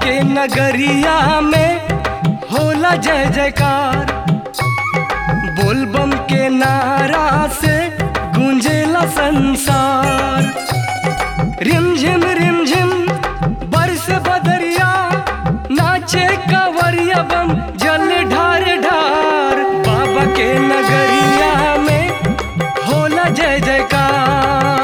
के नगरिया में होला जय जयकार। बोलबम के नारा से गूंजेला संसार। रिम झिम बरस बदरिया, नाचे कंवरिया बम जल ढार ढार। बाबा के नगरिया में होला जय जयकार।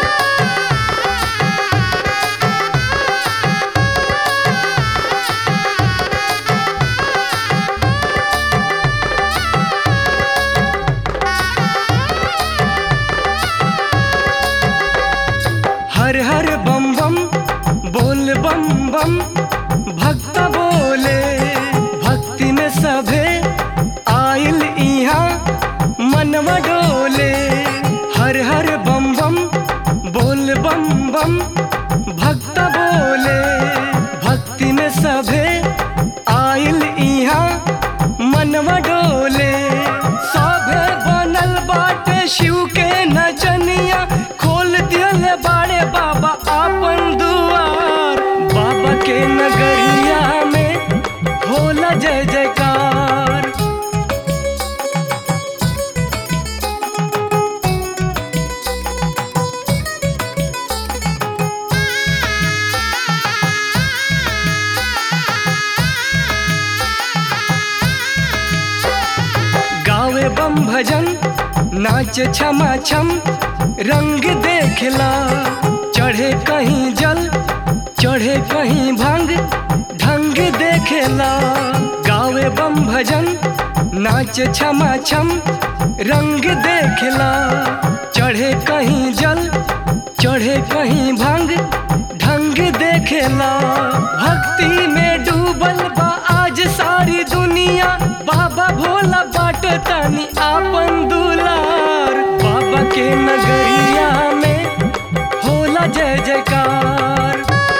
हर हर बम बम बोल बम बम, भक्त बोले भक्ति में सभे आइल इहाँ मनवा डोले। हर हर बम बम बोल बम बम, भक्त बोले भक्ति में सभे आइल इहाँ मनवा डोले। सभे बनल बाटे शिव के नचनिया, खोल दियल बाड़े बाबा आपन दुआर। बाबा के नगरिया में होला जय जयकार। गावे बम भजन नाच छमा छम, रंग देखला चढ़े कहीं जल चढ़े कहीं भांग, ढंग देखेला। गावे बम भजन नाच छमा छम, रंग देखला चढ़े कहीं जल चढ़े कहीं भांग, ढंग देखेला। भक्ति में डूबल बा आज सारी दुनिया, बाबा भोला बाट तनी आपन दुलार। बाबा के नगरिया में होला जय जयकार।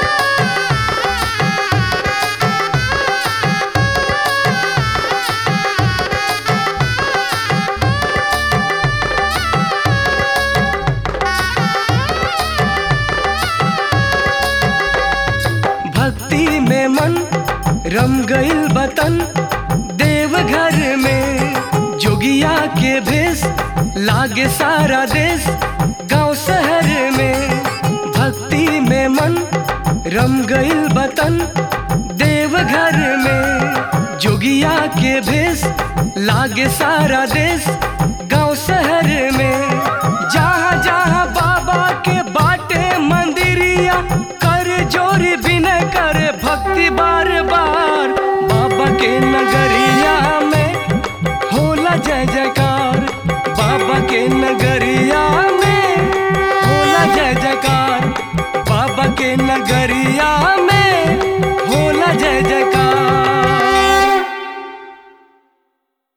भक्ति में मन रम गइल बतन, देवघर में जोगिया के भेष लागे सारा देश गांव शहर में। भक्ति में मन रम गइल बतन, देवघर में जोगिया के भेष लागे सारा देश गांव शहर में। जहाँ जहाँ बाबा के बाटे मंदिरिया, कर जोरी विनय करे भक्ति बार बार। बाबा के नगरिया में होला जय जयकार। बाबा के नगरिया में होला जय जयकार। बाबा के नगरिया